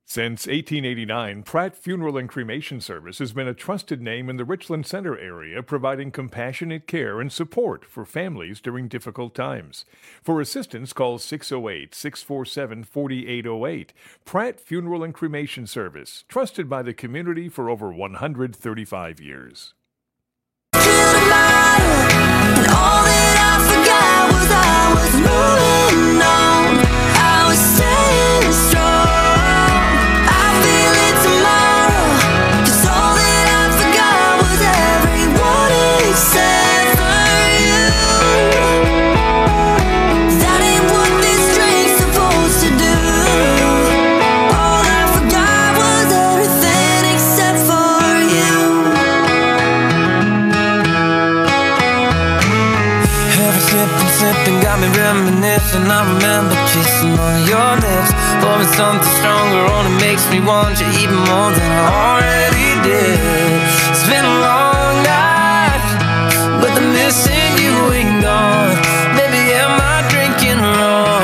Since 1889, Pratt Funeral and Cremation Service has been a trusted name in the Richland Center area, providing compassionate care and support for families during difficult times. For assistance, call 608-647-4808. Pratt Funeral and Cremation Service, trusted by the community for over 135 years. And I remember kissing on your lips, pouring something stronger on it makes me want you even more than I already did. It's been a long night, but the missing you ain't gone. Maybe am I drinking wrong?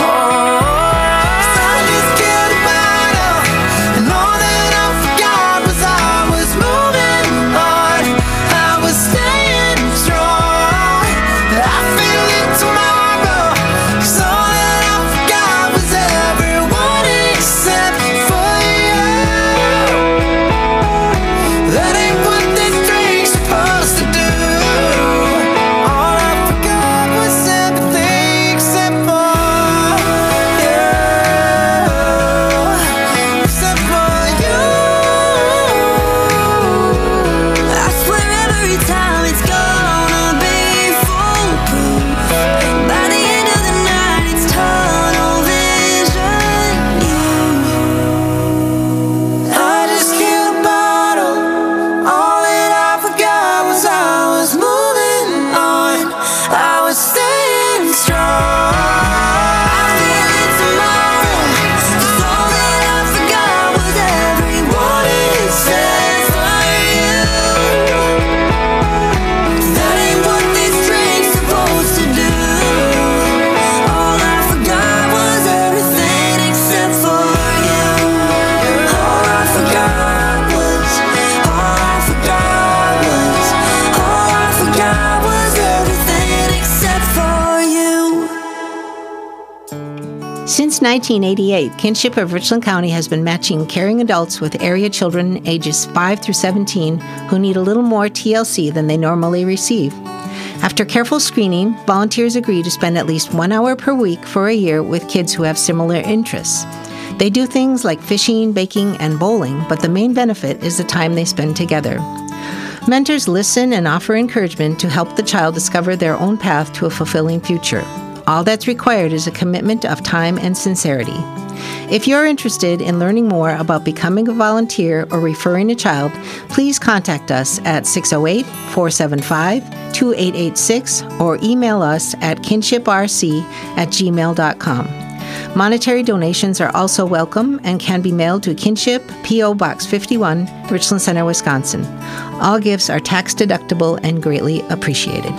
Since 1988, Kinship of Richland County has been matching caring adults with area children ages 5 through 17 who need a little more TLC than they normally receive. After careful screening, volunteers agree to spend at least 1 hour per week for a year with kids who have similar interests. They do things like fishing, baking, and bowling, but the main benefit is the time they spend together. Mentors listen and offer encouragement to help the child discover their own path to a fulfilling future. All that's required is a commitment of time and sincerity. If you're interested in learning more about becoming a volunteer or referring a child, please contact us at 608-475-2886 or email us at kinshiprc@gmail.com. Monetary donations are also welcome and can be mailed to Kinship, P.O. Box 51, Richland Center, Wisconsin. All gifts are tax deductible and greatly appreciated.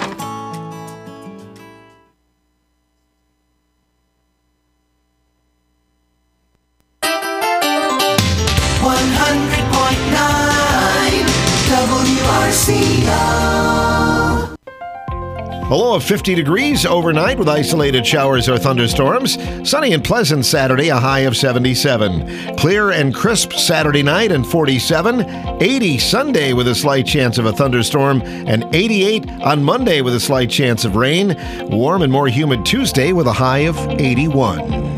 A low of 50 degrees overnight with isolated showers or thunderstorms. Sunny and pleasant Saturday, a high of 77. Clear and crisp Saturday night and 47. 80 Sunday with a slight chance of a thunderstorm. And 88 on Monday with a slight chance of rain. Warm and more humid Tuesday with a high of 81.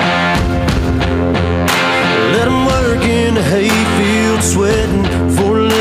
Sweating for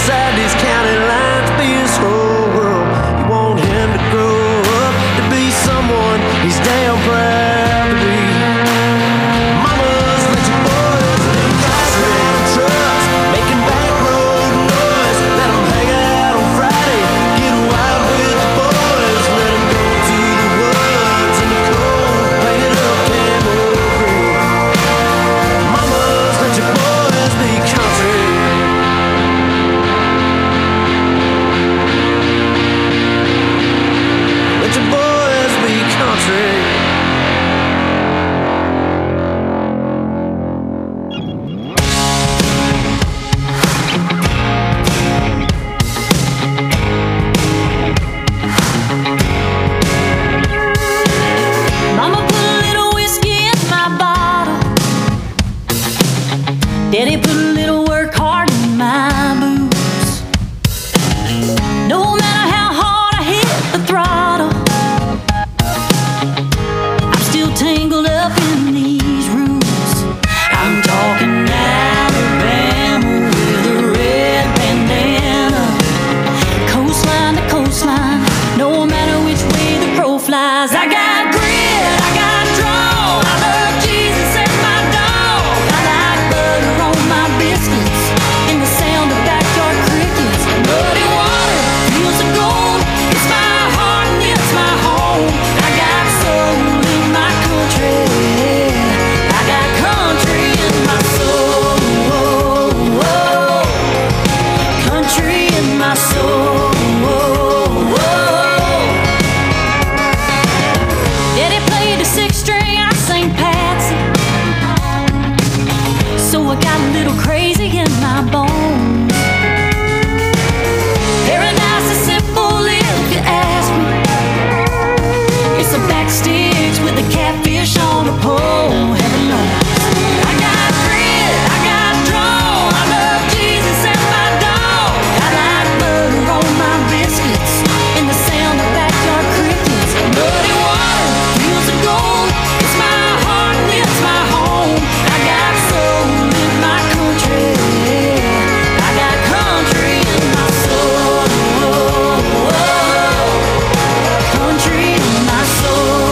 inside these county lines, be his whole world. You want him to grow up to be someone he's damn proud to be. Mamas, let your boys live nice round trucks, making back road noise. Let them hang out on Friday, get wild with the boys. Let them go to the woods in the cold, painted up camo green. Mamas, let your boys be country. Let your boys be country. Mama put a little whiskey in my bottle. Daddy put a little work hard in my boots. No matter how hard I hit the throttle, I'm still tangled up in these roots. I'm talking Alabama with a red bandana, coastline to coastline, no matter which way the crow flies. I got grit, I got draw, I love Jesus as my dog. I like butter on my biscuits and the sound of backyard crickets. Muddy water, fields of gold, it's my heart and it's my home. I got soul in my country, I got country in my soul. Country in my soul. Daddy played the sixth string, I sang Patsy, so I got a little crazy in my bones. Paradise is simple if you ask me. It's a back sticks with a catfish on a pole. Heaven knows. I got grit, I got draw, I love Jesus as my dog. I like butter on my biscuits and the sound of backyard crickets. Muddy water, fields of gold, it's my heart and it's my home. I got soul in my country, I got country in my soul. Country in my soul.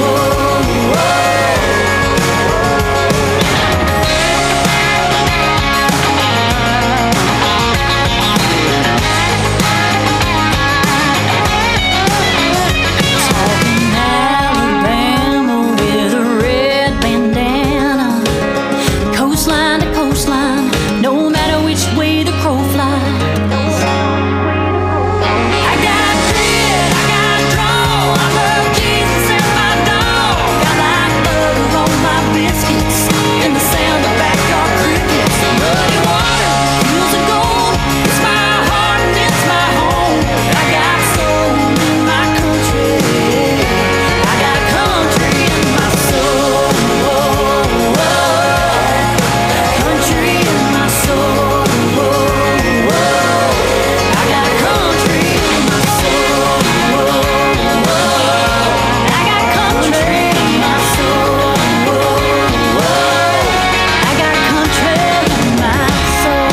Talking Alabama with a red bandana, coastline to coastline, no matter which way the crow flies. I got grit, I got draw, I love Jesus as my dog. I like butter on my biscuits and the sound of backyard crickets. Muddy water, fields of gold, it's my heart and it's my home. I got soul in my country, I got country in my soul. Country in my soul. I got country in my soul. I got country in my soul. I got country in my soul.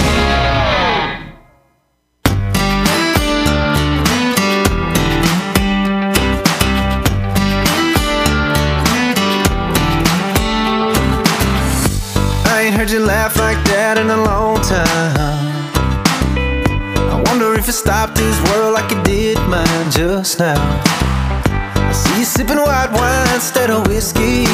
I ain't heard you laugh like that in a long time. I wonder if you stopped this world like you did mine just now. I see you sipping white wine instead of whiskey.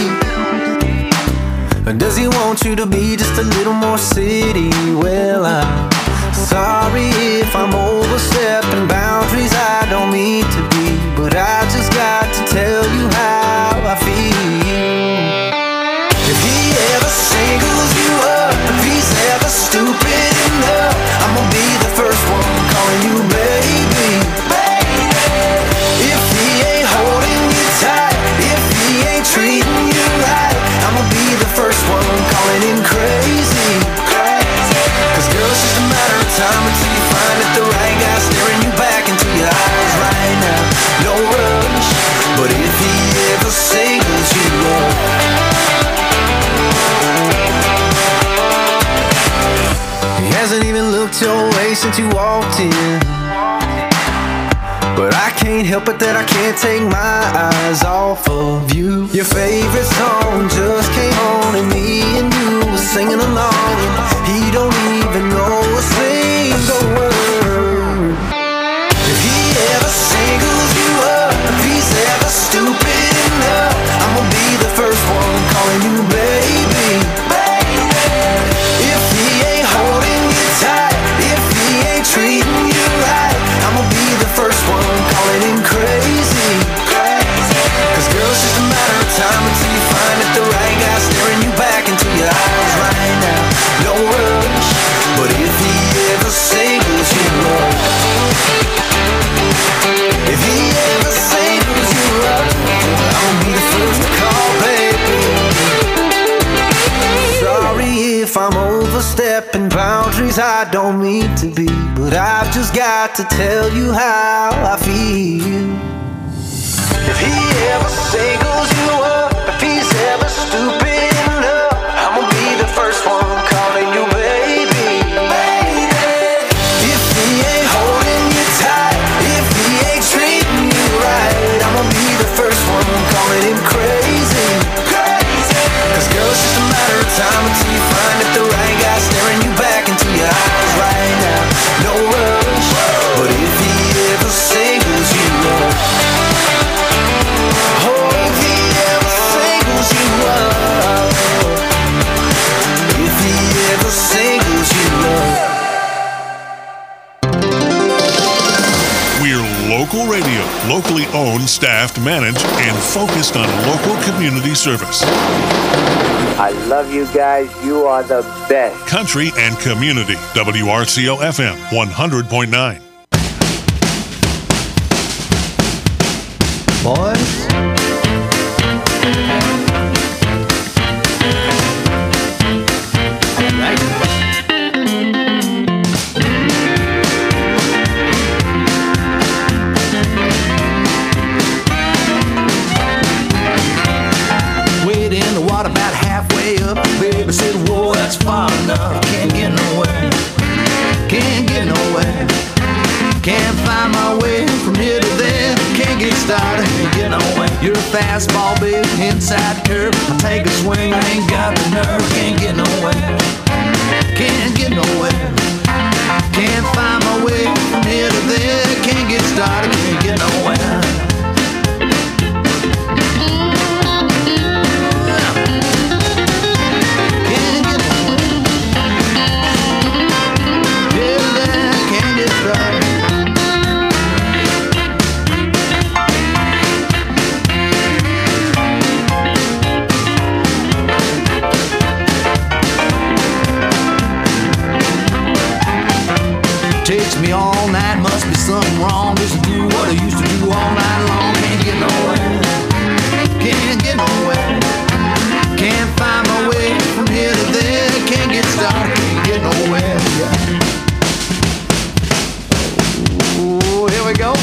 Or does he want you to be just a little more city? Well, I'm sorry if I'm overstepping boundaries I don't mean to be, but I just got to tell you how I feel. If he ever singles you up, if he's ever stupid enough, I'ma be the first one calling you baby. If he ain't holding you tight, if he ain't treating you right, I'ma be the first one calling him crazy. Cause girl, it's just a matter of time until you find it the right face since you walked in. But I can't help it that I can't take my eyes off of you. Your favorite song just came on and me and you were singing along. He don't even know a single word. If he ever singles you up, if he's ever stupid enough, I'm gonna be the first one calling you baby. If he ain't holding you tight, if he ain't treating you right, I'm gonna be the first one calling him crazy. Cause girl, it's just a matter of time until you find that the right guy staring you back into your eyes right now. No rush, but if he ever singles you up, if he ever singles you up, I'm gonna be the first to call, baby. Sorry if I'm overstepping boundaries I don't mean to be, but I've just got to tell you how I feel. If he ever singles you up, if he's ever stupid enough, I'm gonna be the first one calling you baby. If he ain't holding you tight, if he ain't treating you right, I'm gonna be the first one calling him crazy. Cause girl, it's just a matter of time until you find that the right guy staring you back into your eyes right now. No rush, but if he ever singles you up, oh, if he ever singles you up, if he ever singles you up. We're local radio, locally owned, staffed, managed, and focused on local community service. I love you guys. You are the best. Country and community. WRCO FM 100.9. Boys, wade in the water about halfway up. Baby said, whoa, that's far enough. Can't get nowhere. Can't get nowhere. Can't find my way from here to there. Can't get started, can't get nowhere. You're a fastball, baby, inside curve. I take a swing, I ain't got the nerve. Can't get nowhere. Can't get nowhere. Can't find my way from here to there. Can't get started, can't get nowhere. Can't get nowhere. Here to there, can't get started. Takes me all night, must be something wrong. Just to do what I used to do all night long. Can't get nowhere. Can't get nowhere. Can't find my way from here to there. Can't get started, can't get nowhere. Oh, here we go.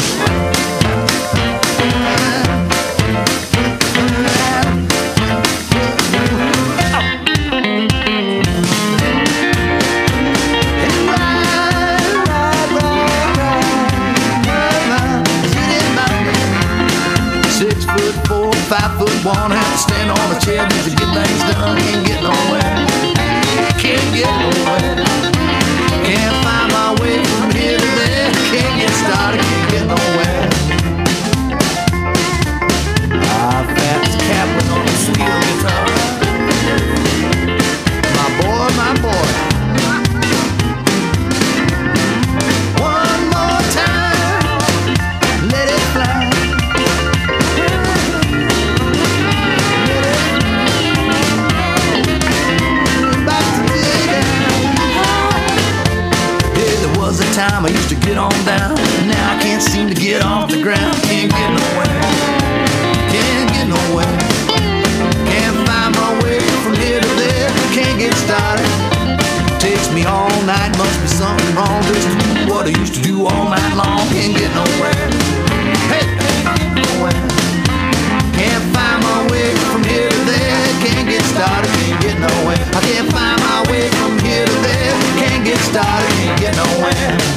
One have to stand on a chair just to get things done. Can't get nowhere. Can't get nowhere. Can't find my way from here to there. Can't get started. Can't get nowhere. Fats Kaplan on the steel guitar. My boy, my boy. One more time. Let it fly. Time I used to get on down. Now I can't seem to get off the ground. Can't get nowhere. Can't get nowhere. Can't find my way from here to there. Can't get started. Takes me all night. Must be something wrong. Just to do what I used to do all night long. Can't get nowhere. Hey, can't get nowhere. Can't find my way from here to there. Can't get started. Can't get nowhere. I can't find my way from here to there. Can't get started. Can't get nowhere.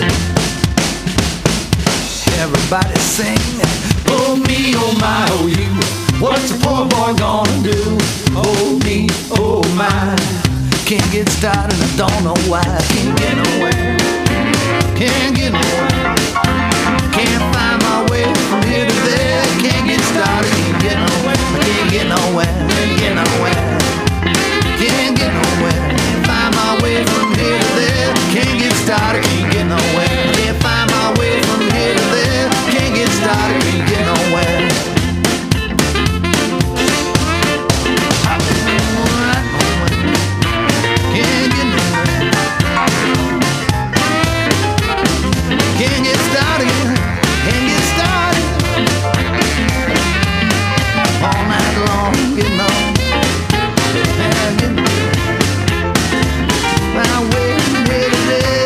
everybody sing. Oh me, oh my, oh you, what's a poor boy gonna do? Oh me, oh my, can't get started, I don't know why. Can't get nowhere, can't get nowhere, can't find my way from here to there. Can't get started, can't get nowhere, I can't get nowhere, can't get nowhere, can't get nowhere, can't find my way from here to there. Can't get started, can't get nowhere, can't find my way from here to there. Can't get started, can't get nowhere. Can't get nowhere. Can't get started, can't get started. All night long, getting on, and getting my way from here to there.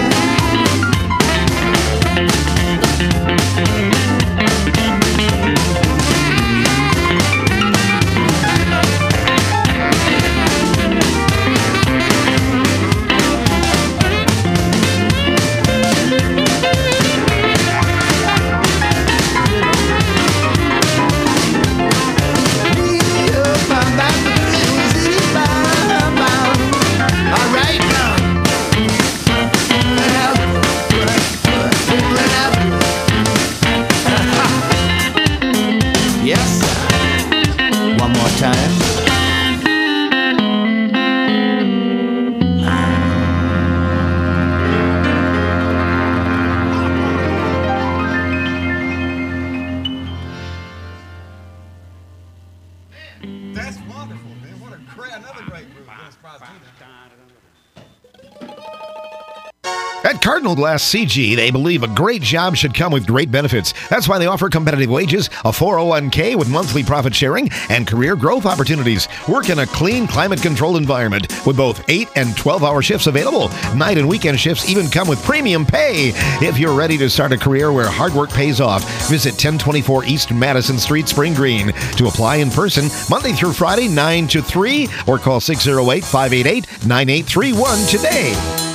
Yes, one more time. That's wonderful, man. What another great group. At Cardinal Glass CG, they believe a great job should come with great benefits. That's why they offer competitive wages, a 401k with monthly profit sharing, and career growth opportunities. Work in a clean, climate-controlled environment with both 8 and 12-hour shifts available. Night and weekend shifts even come with premium pay. If you're ready to start a career where hard work pays off, visit 1024 East Madison Street, Spring Green. To apply in person, Monday through Friday, 9 to 3, or call 608-588-9831 today.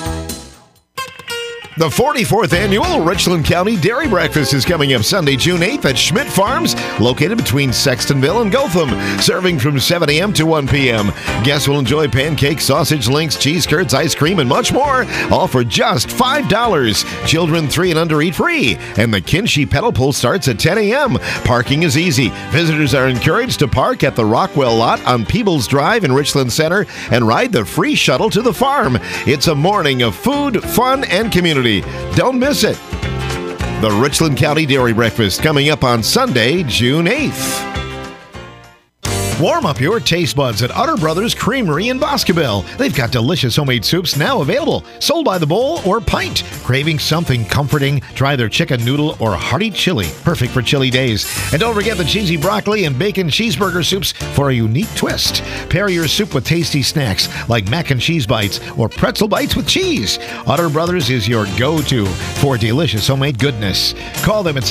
The 44th Annual Richland County Dairy Breakfast is coming up Sunday, June 8th at Schmidt Farms, located between Sextonville and Gotham, serving from 7 a.m. to 1 p.m. Guests will enjoy pancakes, sausage links, cheese curds, ice cream, and much more, all for just $5. Children 3 and under eat free, and the Kinshie pedal pull starts at 10 a.m. Parking is easy. Visitors are encouraged to park at the Rockwell lot on Peebles Drive in Richland Center and ride the free shuttle to the farm. It's a morning of food, fun, and community. Don't miss it. The Richland County Dairy Breakfast coming up on Sunday, June 8th. Warm up your taste buds at Utter Brothers Creamery in Boscobel. They've got delicious homemade soups now available, sold by the bowl or pint. Craving something comforting? Try their chicken noodle or hearty chili, perfect for chilly days. And don't forget the cheesy broccoli and bacon cheeseburger soups for a unique twist. Pair your soup with tasty snacks like mac and cheese bites or pretzel bites with cheese. Utter Brothers is your go-to for delicious homemade goodness. Call them at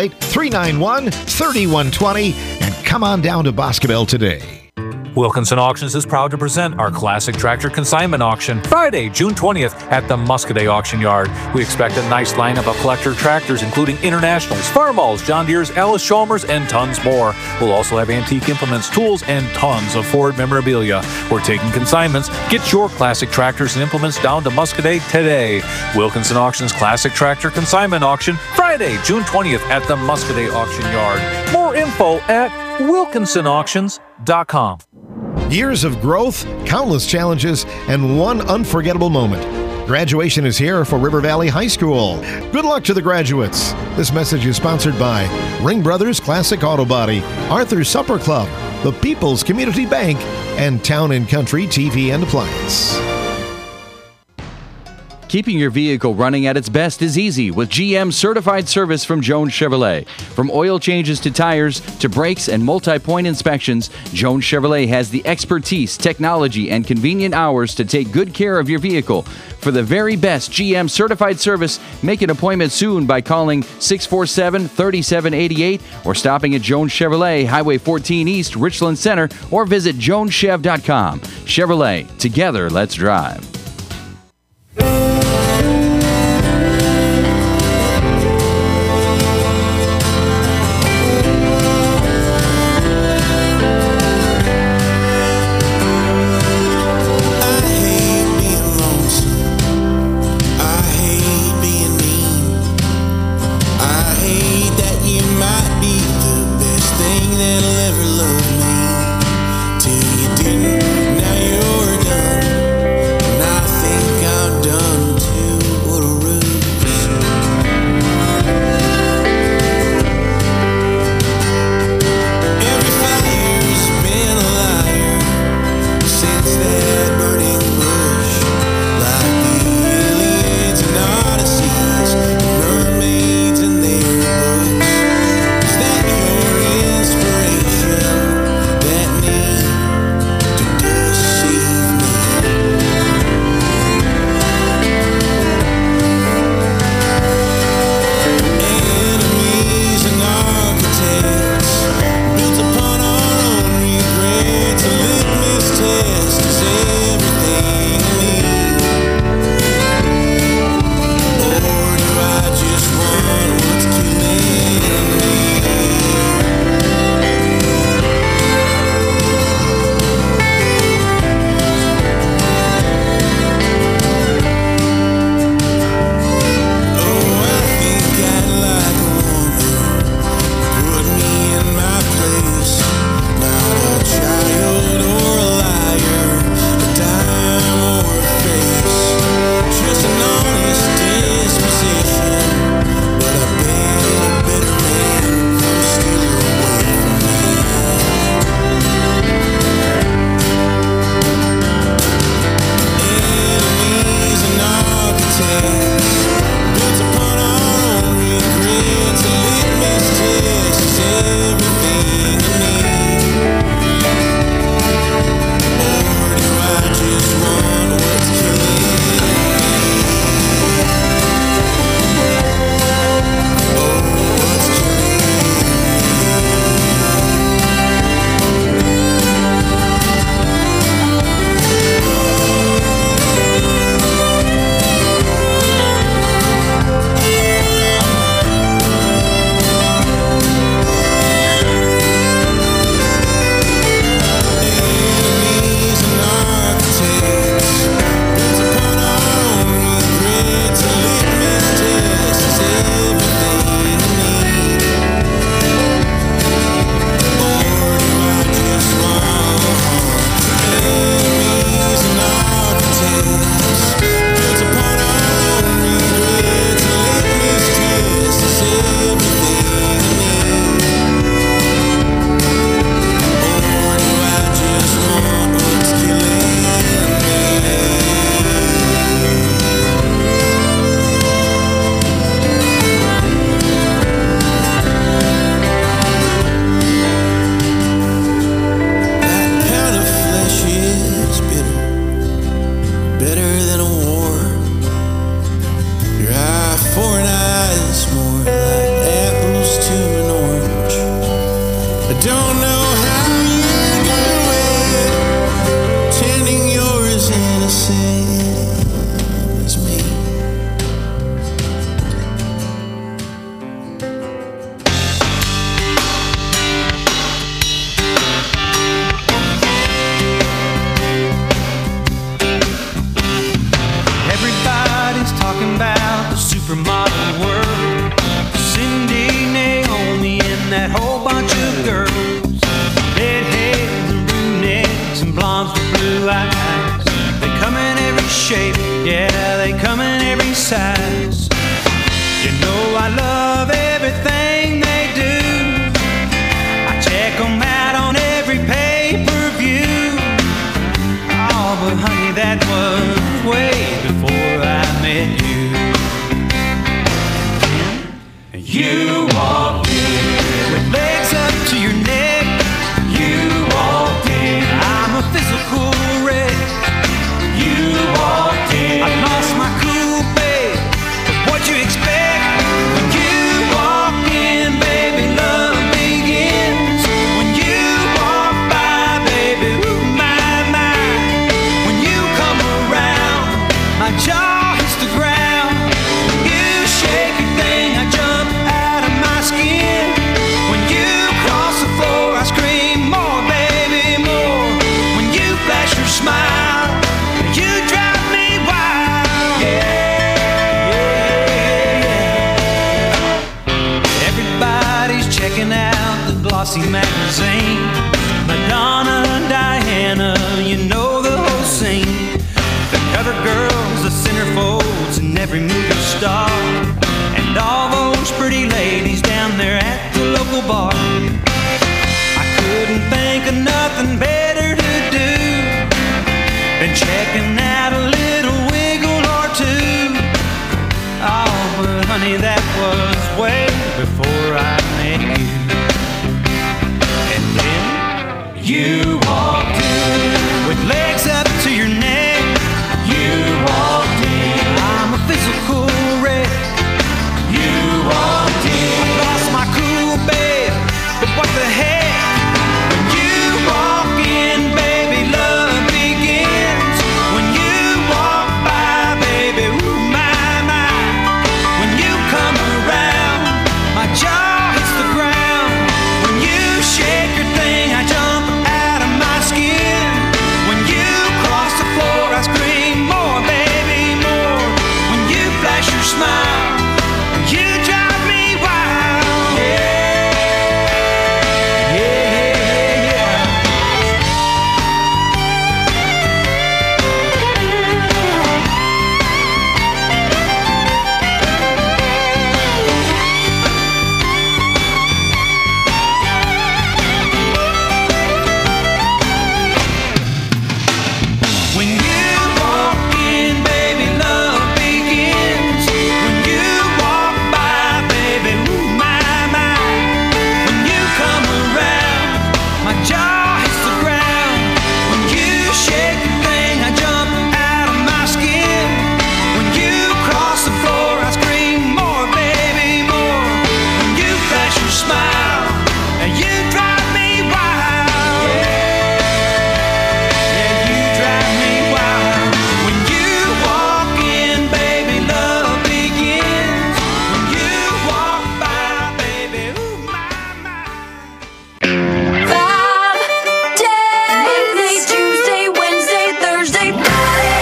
608-391-3120 and come on down to Boscobel today. Wilkinson Auctions is proud to present our Classic Tractor Consignment Auction Friday, June 20th at the Muscadet Auction Yard. We expect a nice lineup of collector tractors including Internationals, Farmalls, John Deere's, Alice Chalmers, and tons more. We'll also have antique implements, tools, and tons of Ford memorabilia. We're taking consignments. Get your classic tractors and implements down to Muscadet today. Wilkinson Auctions Classic Tractor Consignment Auction Friday, June 20th at the Muscadet Auction Yard. More info at wilkinsonauctions.com. Years of growth, countless challenges, and one unforgettable moment. Graduation is here for River Valley High School. Good luck to the graduates. This message is sponsored by Ring Brothers Classic Auto Body, Arthur's Supper Club, the People's Community Bank, and Town & Country TV and Appliance. Keeping your vehicle running at its best is easy with GM certified service from Jones Chevrolet. From oil changes to tires to brakes and multi-point inspections, Jones Chevrolet has the expertise, technology, and convenient hours to take good care of your vehicle. For the very best GM certified service, make an appointment soon by calling 647-3788 or stopping at Jones Chevrolet, Highway 14 East, Richland Center, or visit joneschev.com. Chevrolet, together, let's drive. might be the best thing that'll ever love me. Till you didn't, now you're done. And I think I'm done too. What a ruse. Every fire's been a liar since that burning bush. Like the Iliads and Odysseys, and mermaids and their books. Is that your inspiration? That need to deceive me? Enemies and architects, built upon our own regrets. A litmus test is everything I need. Or do I just want what's killing me? Oh, I think I'd like a woman put me in my place. Not a child or a liar, a dime or a face. Just an honest disposition. But I bet a better man comes steal her away from me. Enemies and architects, built upon our own regrets. A litmus test is everything I need. Or do I just want what's killing me? Oh, what's killing me? Enemies and architects, built upon our own regrets. A litmus test is everything I need. Or do I just want enemies and architects, built upon our own regrets. A litmus test is everything I need. Or do I just want what's killing me? That kind of flesh is bitter, better than a war. Your eye for an eye is more like apples to an orange. I don't know how you do it, pretending you're as innocent as me. Everybody's talking about the supermodel world. Cindy, Naomi, and that whole bunch of girls. Redheads and brunettes and blondes with blue eyes. They come in every shape, yeah, they come in every size. You know I love everything they do. I check them out on every pay-per-view. Oh, but honey, that was way before I met you. You walked in with legs up to your neck. You walked in. I'm a physical wreck. You walked in. I lost my cool, babe. But what you expect when you walk in, baby? Love begins when you walk by, baby. Ooh, my. When you come around, my jaw hits the ground. You shake your thing, I jump out of my glossy magazine. Madonna, Diana, you know the whole scene. The cover girls, the centerfolds, and every movie star, and all those pretty ladies down there at the local bar. I couldn't think of nothing better to do than checking out a little wiggle or two. Oh, but honey, that was way before I met you. And then you walked in with legs up to your neck. You walked in. I'm a physical wreck. You walked in. I lost my cool, babe, but what the heck? When you walk in, baby, love begins. When you walk by, baby, ooh, my, my. When you come around, my jaw hits the ground. When you shake your thing, I jump out of my skin. When you cross the floor, I scream more, baby, more. When you flash your smile, you drive me wild. Yeah, yeah, yeah, yeah. When you walk in, baby, love begins. When you walk by, baby, ooh, my, my. When you come around, my jaw hits the ground. When you shake the thing, I jump out of my skin. When you cross the floor, I scream more, baby, more. When you flash your smile, and you drive me wild. Yeah, you drive me wild. When you walk in, baby, love begins. When you walk by, baby, ooh, my, my. 5 days, Tuesday, Wednesday, Thursday, Friday.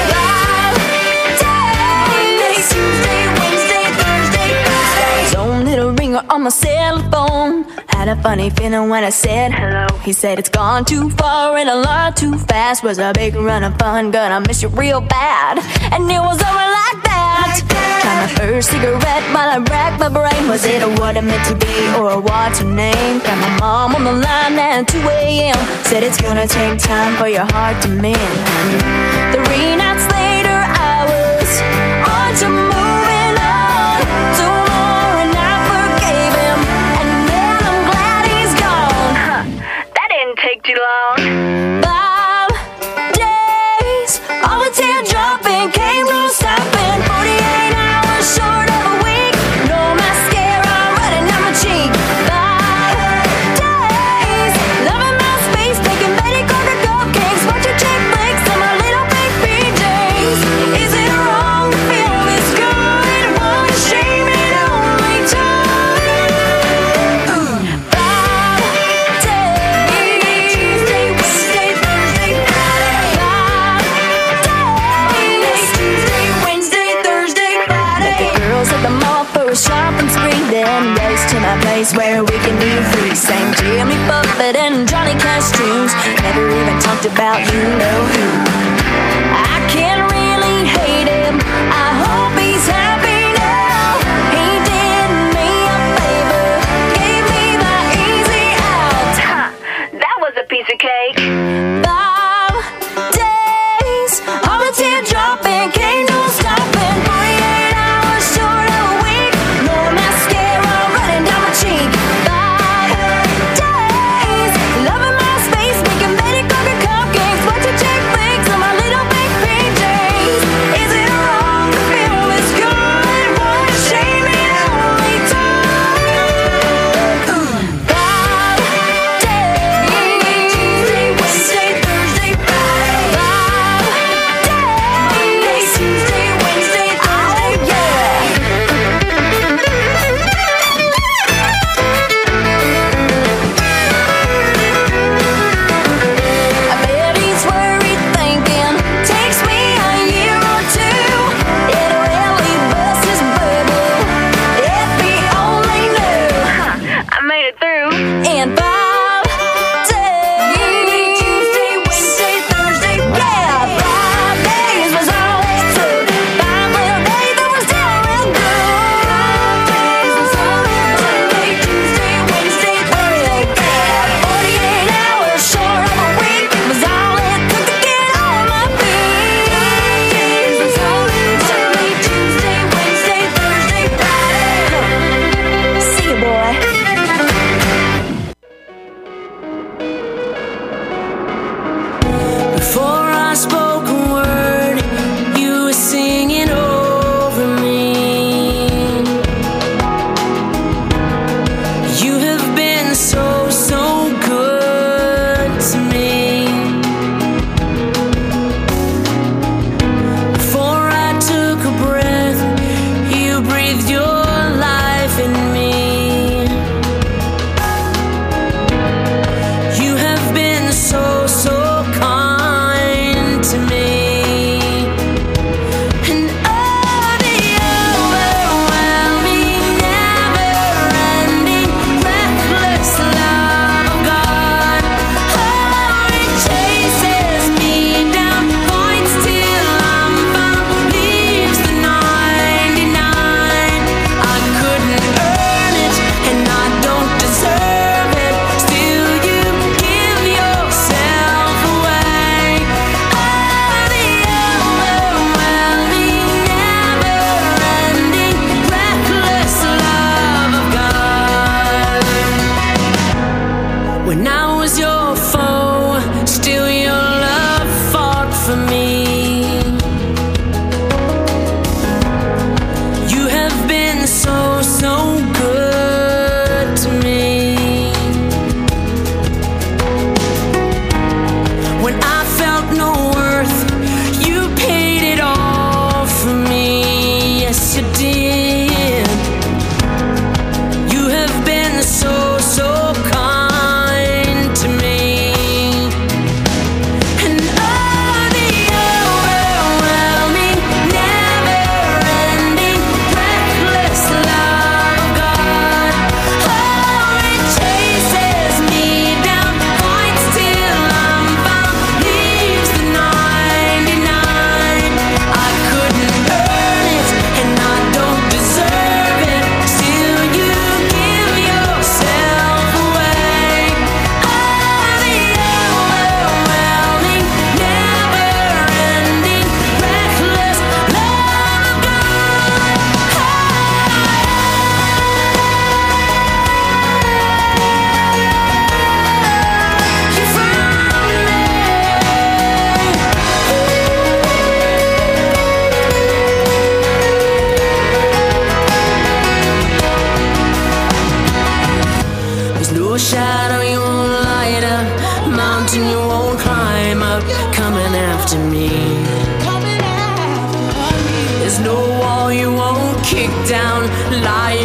5 days, Tuesday, Wednesday, Thursday, Friday. His own little ringer on my cell phone. Had a funny feeling when I said hello. He said it's gone too far and a lot too fast. Was a big run of fun, gonna miss you real bad. And it was over like that. Tried my first cigarette while I racked my brain. Was it what it meant to be or what's her name? Got my mom on the line at 2 a.m. Said it's gonna take time for your heart to mend. 3 nights later I was on to moving on to more, and I forgave him. And man, I'm glad he's gone. That didn't take too long. 5 days, all the teardropping came no stopping. 48 hours short of a week. No mascara running down my cheek. 5 days, loving my space, making Betty Crocker cupcakes, watching chick flicks in my little pink PJs. Is it wrong to feel this good? What a shame it only took 5 days. Tuesday, Wednesday, Thursday, Friday. 5 days. Tuesday, Wednesday, Thursday, Friday. Met the girls at the mall for a shopping spree, then raced to my place where we can be free. Sang Jimmy Buffett and Johnny Cash tunes. Never even talked about you know who. I can't really hate him. I hope he's happy now. He did me a favor, gave me the easy out. That was a piece of cake. 5 days, all the teardropping came no stopping. 48 hours short of a week. No mascara running down my cheek. 5 days, loving my space, making Betty Crocker cupcakes, watching chick flicks on my little pink PJs.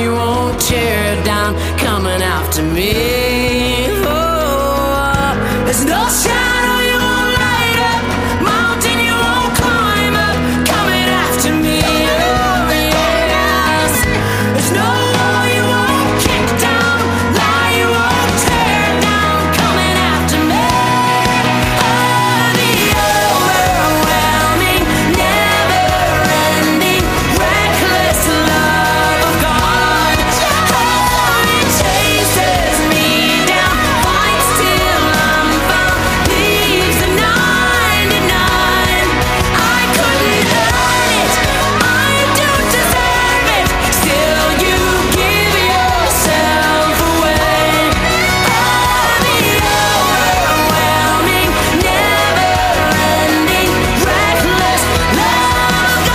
you won't tear it down, coming after me. Oh, there's no shadow you won't light up, mountain you won't climb up, coming after me. Oh, yes. There's no wall you won't kick down, lie you won't tear down, coming after me. Oh, the overwhelming, never-ending, reckless love of God. Oh, it chases me down, fights till I'm found, leaves the 99. I couldn't earn it, I don't deserve it, still you give yourself away. Oh, the overwhelming, never-ending, reckless love of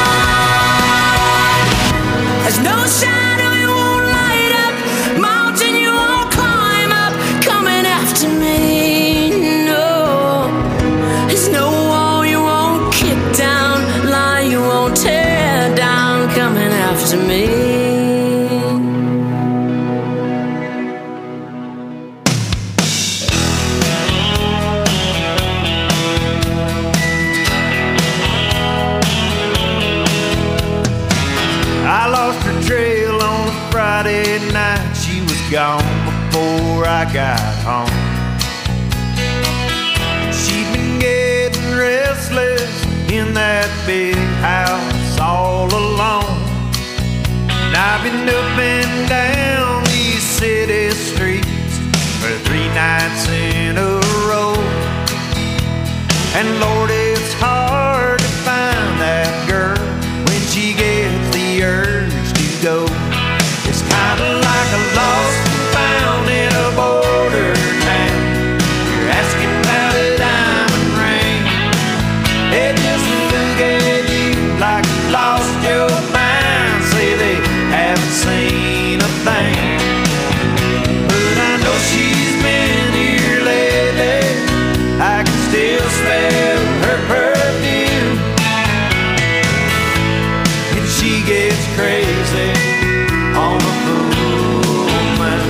God. There's no shadow you won't light up, mountain you won't climb up, coming after me. No, there's no wall you won't kick down, lie you won't tear down, coming after me. I lost her trail on a Friday night. She was gone before I got home. She'd been getting restless in that big house all alone. And I've been up and down these city streets for 3 nights in a row. And Lord, it's hard to find that girl when she gets the urge to go. It's kind of like a lost and found in a border town. You're asking about a diamond ring. They just look at you like you lost your mind. Say they haven't seen a thing. But I know she's been here lately. I can still smell her perfume. And she gets crazy on a full moon.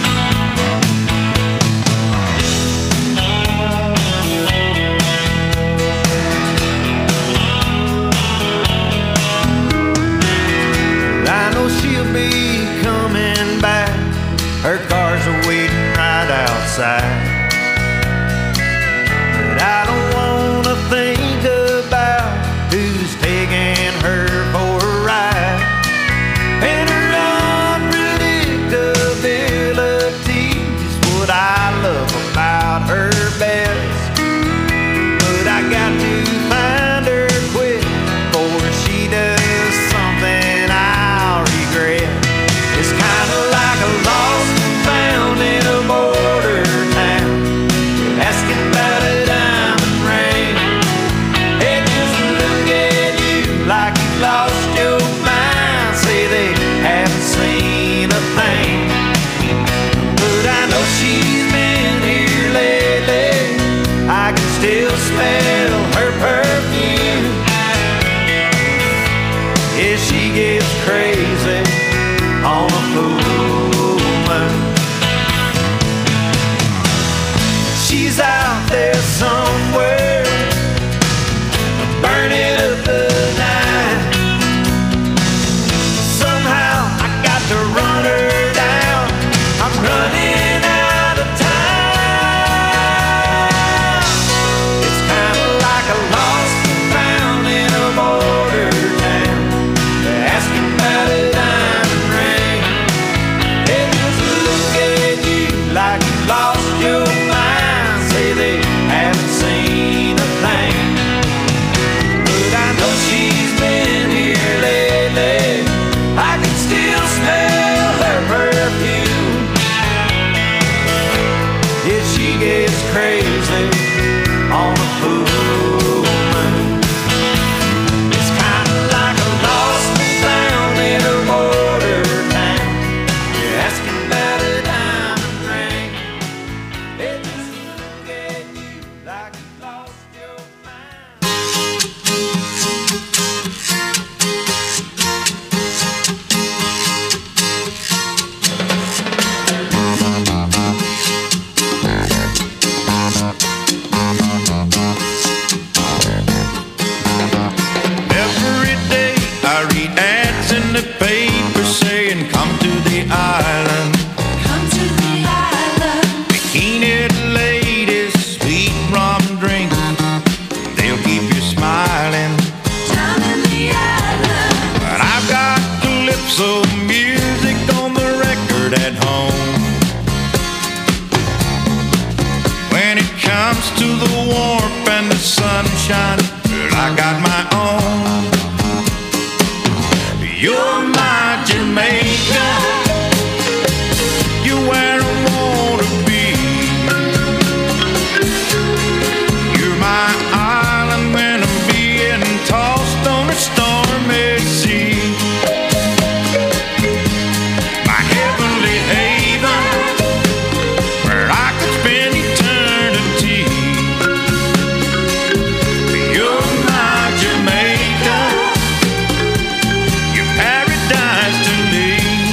I know she'll be coming back. Her cars are waiting right outside. But I don't wanna think about who's taking her for a ride. And her unpredictability is what I love about her best. But I got to find her quick before she does something I'll regret. It's kind of like a lost and found in a border town. You're asking about a diamond ring. They just look at you like you lost your mind. Say they haven't seen a thing. But I know she's been here lately. I can still smell her perfume. Yeah, she gets crazy on a full moon. She's out there somewhere, burning up the night. Somehow I got to run her down. I'm running out of time. It's kind of like a lost and found in a border town. They're asking about a diamond ring. They just look at you like you lost your mind. Say they haven't seen a thing. But I know she's been here lately. I can still smell her perfume. Yeah, she gets crazy on a full moon. It's kind of like a lost and found in a border town. You're asking about a diamond ring. They just look at you like you lost your mind. the island. Come to the island. Bikini ladies, sweet rum drinks, they'll keep you smiling. Down in the island. But I've got calypso music on the record at home. When it comes to the warmth and the sunshine, well, I got my own. You're my Jamaica. You're where I wanna be. You're my island when I'm being tossed on a stormy sea. My heavenly haven, where I could spend eternity. You're my Jamaica. You're paradise to me.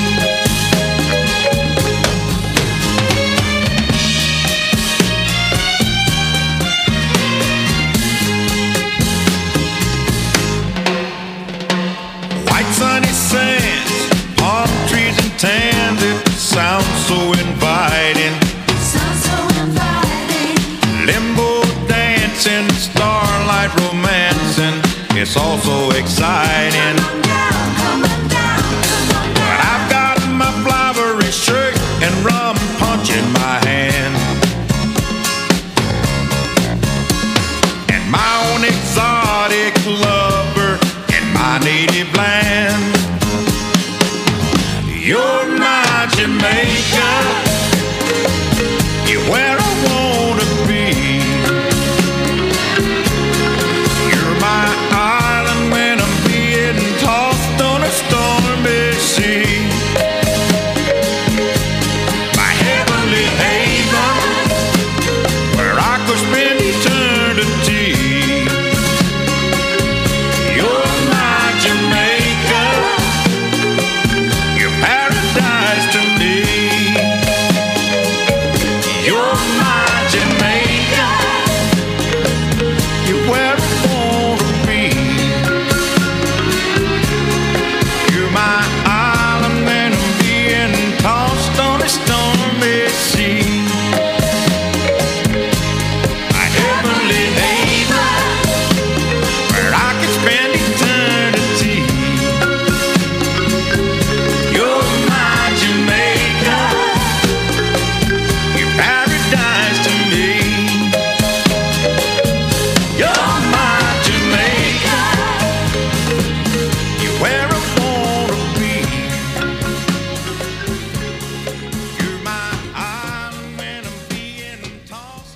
White sunny sands, palm trees and tans, it sounds so inviting. Sounds so inviting. Limbo dancing, starlight romancing, it's all so exciting. Come on down. But I've got my flowery shirt and rum punch in my hand, and my own exotic lover in my native land. You're my Jamaica. You're where I wanna be. You're my island when I'm being tossed on a stormy sea. My heavenly haven, where I could spend eternity. You're my Jamaica. You're paradise to me. You're my Jamaica. You're where I wanna be. You're my island when I'm being tossed on a stormy sea. My heavenly haven, where I could spend eternity. You're my Jamaica. You're paradise to me. You're my Jamaica. You're where I wanna be. You're my island when I'm being tossed.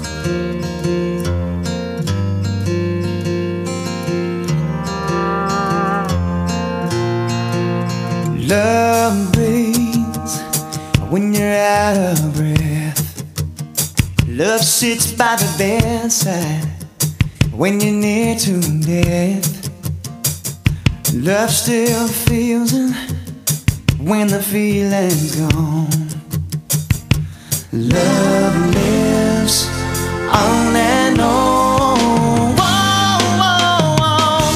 Love breathes when you're out of breath. Love sits by the bedside when you're near to death. Love still feels it when the feeling's gone. Love lives on and on. Whoa, whoa, whoa.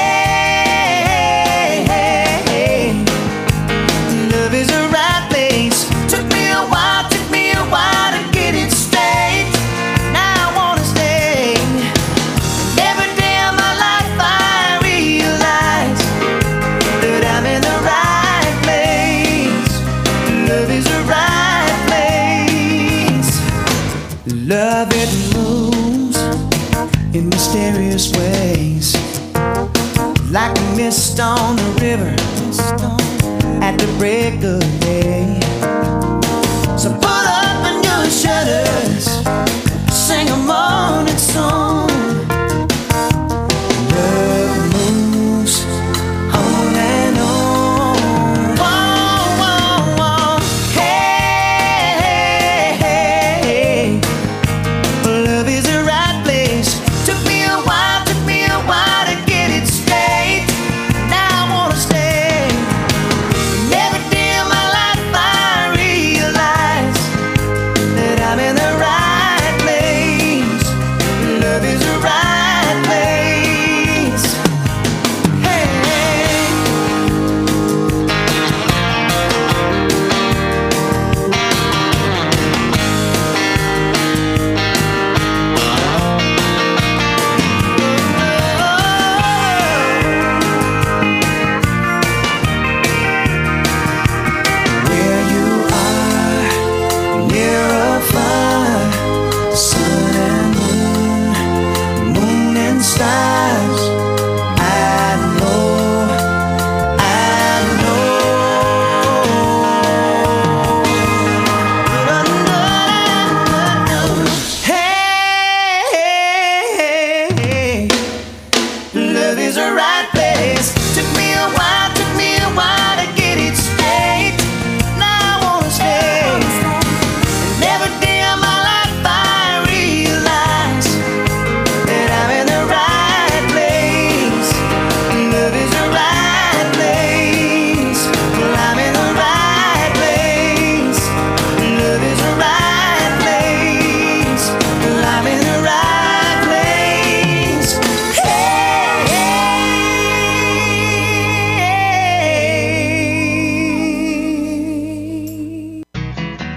Hey, hey, hey. Love is a right place. Took me a while to get it straight. Now I wanna stay. Every day of my life I realize that I'm in the right place. Love is a right place. Love, it moves in mysterious ways, like a mist on the river at the break of day. So put up your shutters, sing a morning song. Love moves on and on. Whoa, whoa, whoa. Hey, hey, hey. Love is a right place. Took me a while to get it straight. Now I wanna stay. Every day of my life I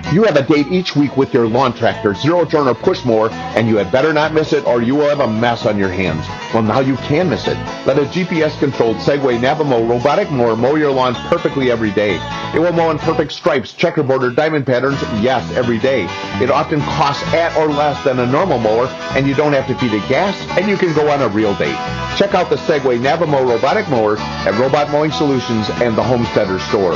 You have a date each week with your lawn tractor, zero turn or push mower, and you had better not miss it or you will have a mess on your hands. Well, now you can miss it. Let a GPS-controlled Segway Navamo robotic mower mow your lawn perfectly every day. It will mow in perfect stripes, checkerboard, or diamond patterns, yes, every day. It often costs at or less than a normal mower, and you don't have to feed it gas, and you can go on a real date. Check out the Segway Navamo robotic mower at Robot Mowing Solutions and the Homesteader store.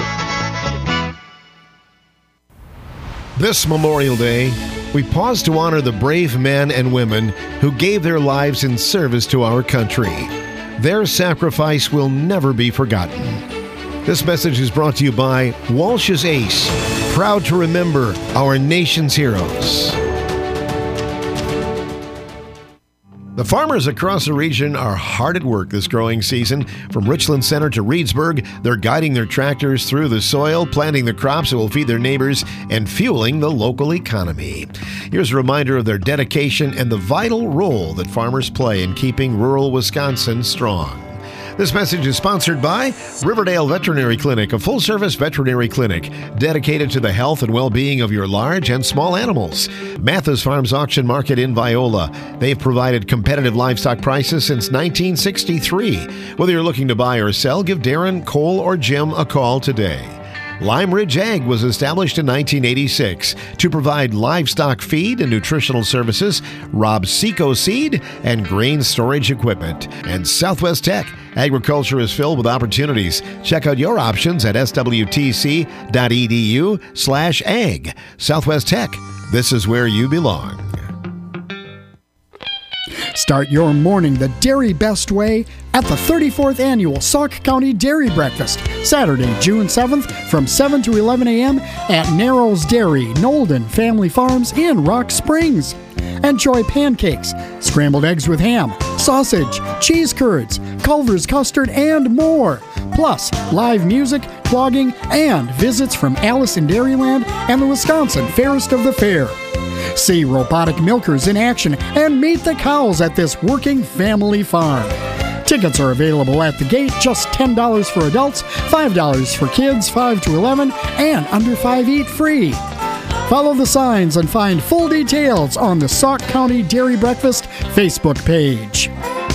This Memorial Day, we pause to honor the brave men and women who gave their lives in service to our country. Their sacrifice will never be forgotten. This message is brought to you by Walsh's Ace, proud to remember our nation's heroes. The farmers across the region are hard at work this growing season. From Richland Center to Reedsburg, they're guiding their tractors through the soil, planting the crops that will feed their neighbors, and fueling the local economy. Here's a reminder of their dedication and the vital role that farmers play in keeping rural Wisconsin strong. This message is sponsored by Riverdale Veterinary Clinic, a full-service veterinary clinic dedicated to the health and well-being of your large and small animals. Mathis Farms Auction Market in Viola. They've provided competitive livestock prices since 1963. Whether you're looking to buy or sell, give Darren, Cole, or Jim a call today. Lime Ridge Ag was established in 1986 to provide livestock feed and nutritional services, Rob Seco seed, and grain storage equipment. And Southwest Tech, agriculture is filled with opportunities. Check out your options at swtc.edu/ag. Southwest Tech, this is where you belong. Start your morning the dairy best way at the 34th Annual Sauk County Dairy Breakfast, Saturday, June 7th from 7 to 11 a.m. at Narrows Dairy, Nolden Family Farms in Rock Springs. Enjoy pancakes, scrambled eggs with ham, sausage, cheese curds, Culver's custard, and more. Plus, live music, clogging, and visits from Alice in Dairyland and the Wisconsin Fairest of the Fair. See robotic milkers in action and meet the cows at this working family farm. Tickets are available at the gate, just $10 for adults, $5 for kids 5 to 11, and under 5 eat free. Follow the signs and find full details on the Sauk County Dairy Breakfast Facebook page.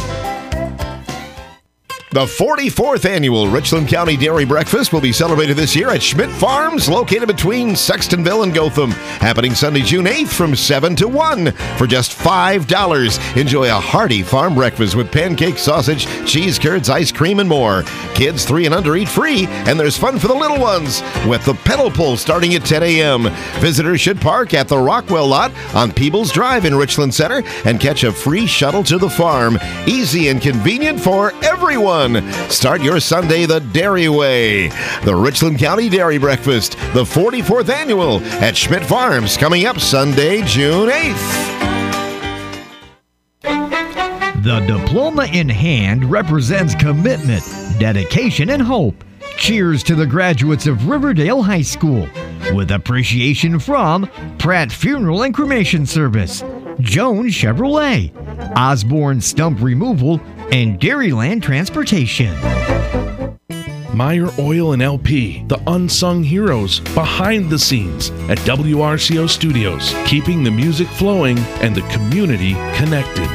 The 44th Annual Richland County Dairy Breakfast will be celebrated this year at Schmidt Farms, located between Sextonville and Gotham. Happening Sunday, June 8th from 7 to 1 for just $5. Enjoy a hearty farm breakfast with pancakes, sausage, cheese curds, ice cream, and more. Kids 3 and under eat free, and there's fun for the little ones with the pedal pull starting at 10 a.m. Visitors should park at the Rockwell lot on Peebles Drive in Richland Center and catch a free shuttle to the farm. Easy and convenient for everyone. Start your Sunday the dairy way. The Richland County Dairy Breakfast, the 44th Annual at Schmidt Farms, coming up Sunday, June 8th. The diploma in hand represents commitment, dedication, and hope. Cheers to the graduates of Riverdale High School. With appreciation from Pratt Funeral and Cremation Service, Jones Chevrolet, Osborne Stump Removal, and Dairyland Transportation. Meyer Oil and LP, the unsung heroes behind the scenes at WRCO Studios, keeping the music flowing and the community connected.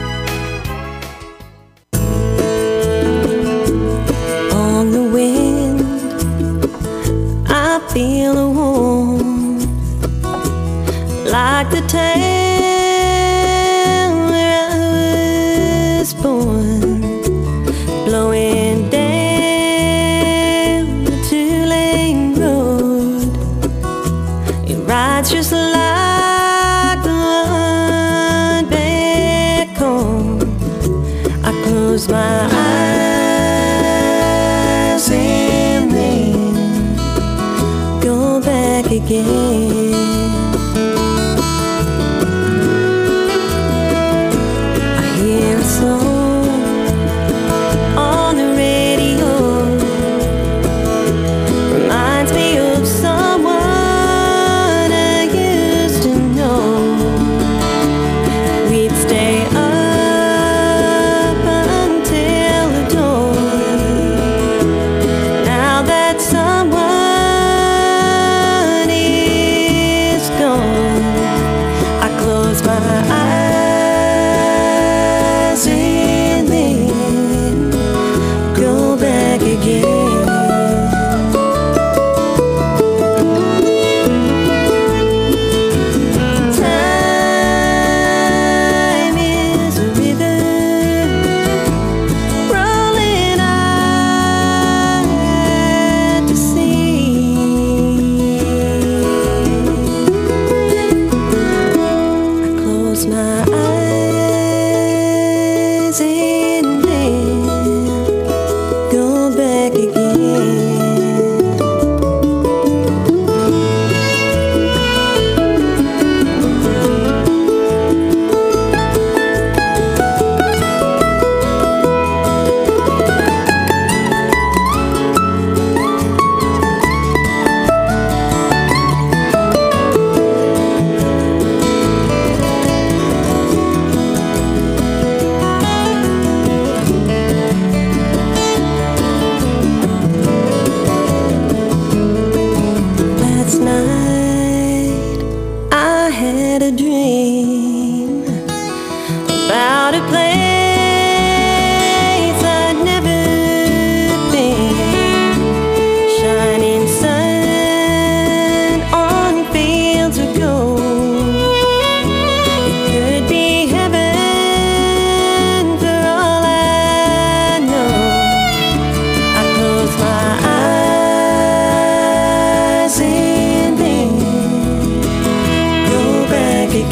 On the wind, I feel a warmth, like the town where I was born, blowing down the two-lane road. It rides just like the one back home. I close my eyes and then go back again. I hear a song on the radio, reminds me of someone I used to know. We'd stay up until the dawn. Now that someone is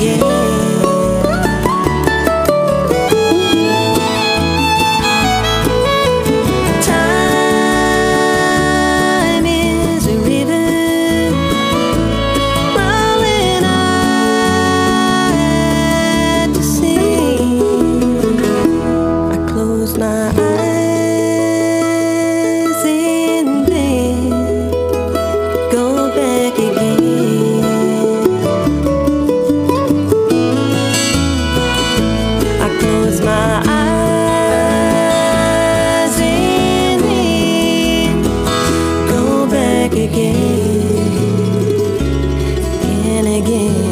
Time is a river rolling on to sea. I close my eyes in bed, go back again. I close my eyes in bed, go back again and again.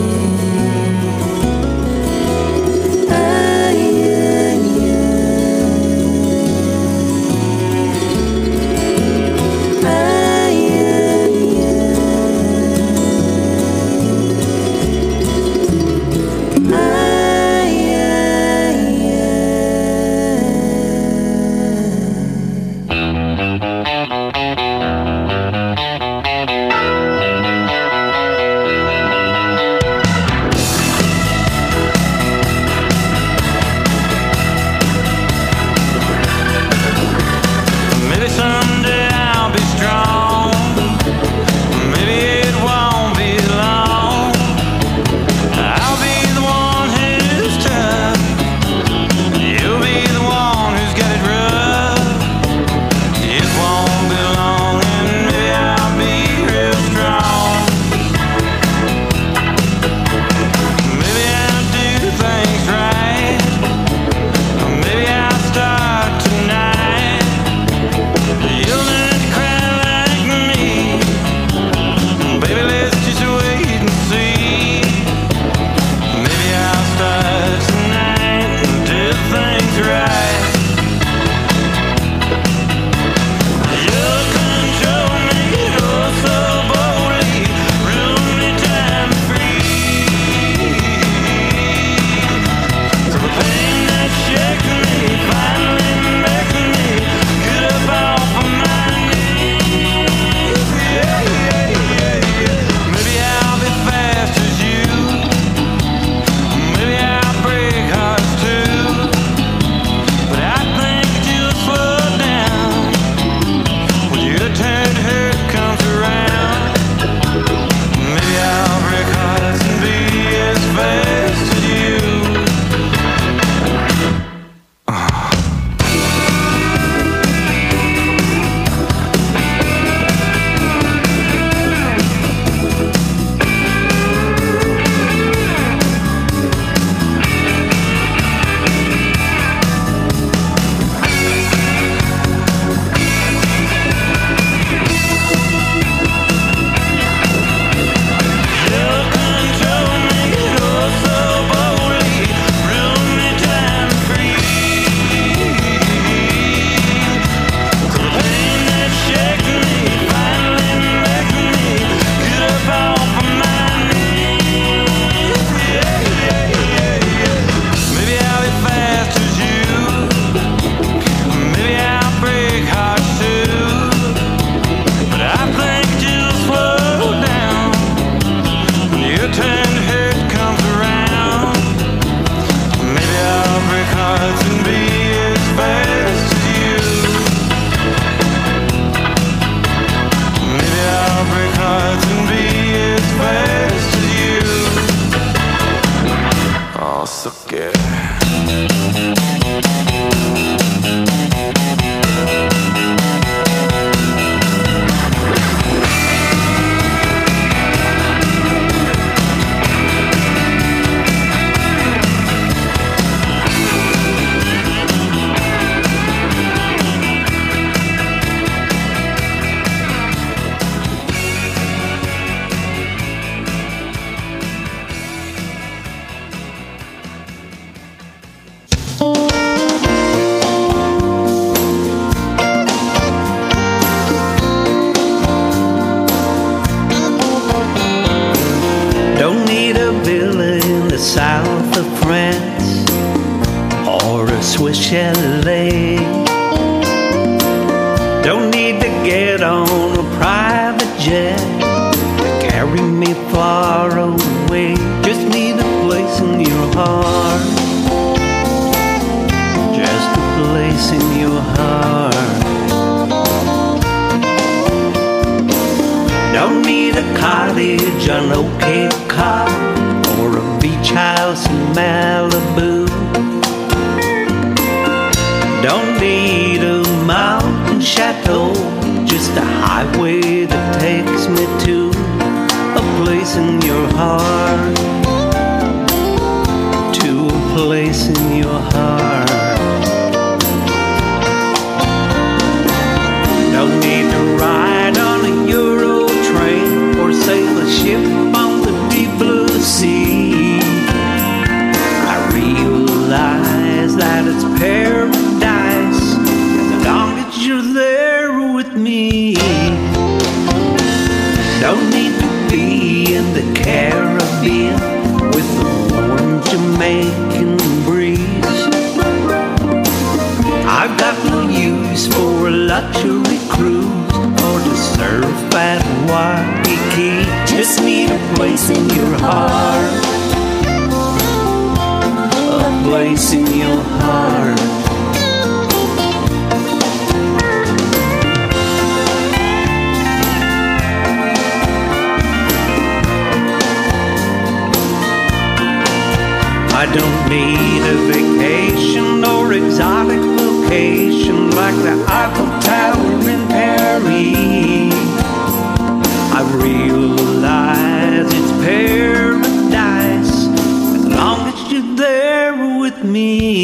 Maybe someday I'll be strong. Maybe it won't be long. I'll be the one who's tough. You'll be the one who's got it rough. It won't be long and maybe I'll be real strong. Maybe I'll do things right. Maybe I'll start tonight. You'll learn to cry like me. Baby, let's just wait and see. Maybe I'll start tonight and do things right. You'll control me, oh so boldly, rule me time free. So the pain that shakes me finally makes me get up off of my knees. Yeah, yeah, yeah, yeah. Maybe I'll be fast as you. Maybe I'll break hearts too. But I think you'll slow down when your turn to hurt comes around. Maybe I'll break hearts and be as fast as you. You'll control me, oh so boldly, rule me time free. So the pain that shakes me finally makes me get up off of my knees. Yeah, yeah, yeah, yeah. Maybe I'll be fast as you. Maybe I'll break hearts too. But I think you'll slow down when your turn to hurt comes around. Maybe I'll break hearts and be as fast as you. Maybe I'll break hearts and be as fast as you. Oh, so good. Don't need a villa in the south of France or a Swiss chalet. Don't need to get on a private jet to carry me far away. Just need a place heart. Just a place in your heart. Don't need a cottage on Old Cape Cod or a beach house in Malibu. Don't need a mountain chateau, just a highway that takes me to a place in your heart. To a place in your heart. Don't need to ride on a Euro train or sail a ship on the deep blue sea. I realize that it's paradise as long as you're there with me. Don't need to be in the Caribbean with the warm Jamaican breeze. I've got no use for a luxury cruise or to surf at Waikiki. Just need a place in your heart. A place in your heart. I don't need a vacation or exotic location like the Eiffel Tower in Paris. I realize it's paradise as long as you're there with me.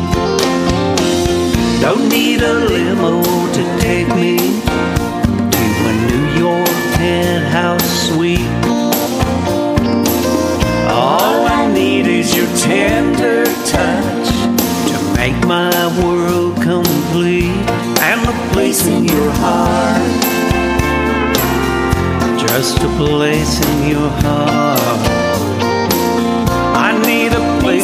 Don't need a limo to take me to a New York penthouse suite. All I need is your tender touch to make my world complete, and a place in your heart. Just a place in your heart.